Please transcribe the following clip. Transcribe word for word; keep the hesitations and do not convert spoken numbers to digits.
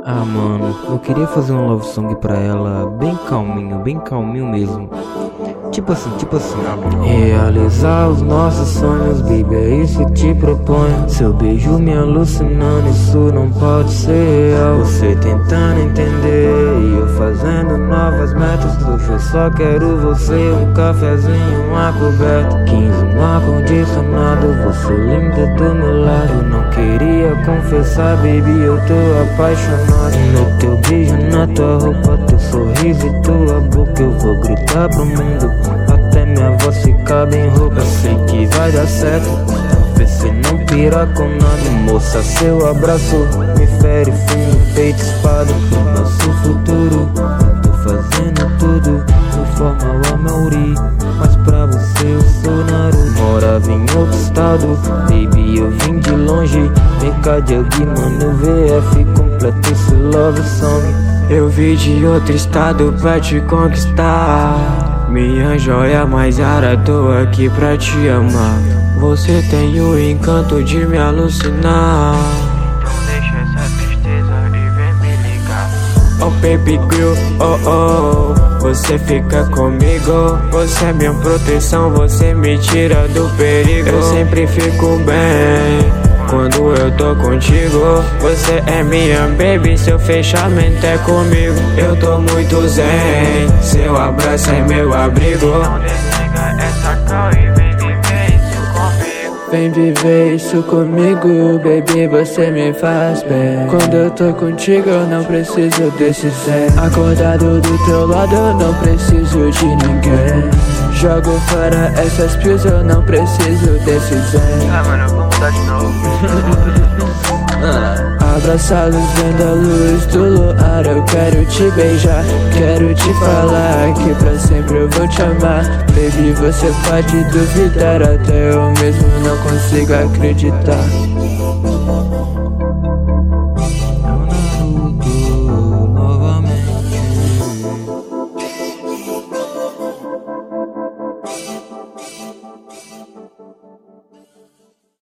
Ah, mano, eu queria fazer um love song pra ela bem calminho, bem calminho mesmo. Tipo assim, tipo assim, realizar os nossos sonhos, baby, é isso que te proponho. Seu beijo me alucinando, isso não pode ser real. Você tentando entender e eu fazendo novas metas. Hoje eu só quero você, um cafezinho, uma coberta, quinze no ar-condicionado, você linda do meu lado. Não queria confessar, baby, eu tô apaixonado. No teu beijo, na tua roupa, teu sorriso e tua boca, eu vou gritar pro mundo até minha voz ficar bem rouca. Eu sei que vai dar certo, vê se não pira com nada. Moça, seu abraço me fere fundo, feito espada. Nosso futuro, eu tô fazendo tudo de forma ao Amauri, mas pra você eu sou Naruto. Morava em outro estado, baby, eu vim de longe. Vem cá de alguém, mano, V F completa esse love song. Eu vim de outro estado pra te conquistar. Minha joia mais rara, tô aqui pra te amar. Você tem o encanto de me alucinar. Então deixa essa tristeza e vem me ligar. Oh baby girl, oh oh, você fica comigo. Você é minha proteção, você me tira do perigo. Eu sempre fico bem quando eu tô contigo. Você é minha baby, seu fechamento é comigo. Eu tô muito zen, seu abraço é meu abrigo. Não desliga essa call e vem viver isso comigo. Vem viver isso comigo, baby, você me faz bem. Quando eu tô contigo eu não preciso desse zen. Acordado do teu lado eu não preciso de ninguém. Jogo fora essas pills, eu não preciso desse zen. Ah, mano, vamos mudar de novo. Abraçados vendo a luz do luar, eu quero te beijar. Quero te falar que pra sempre eu vou te amar. Baby, você pode duvidar, até eu mesmo não consigo acreditar.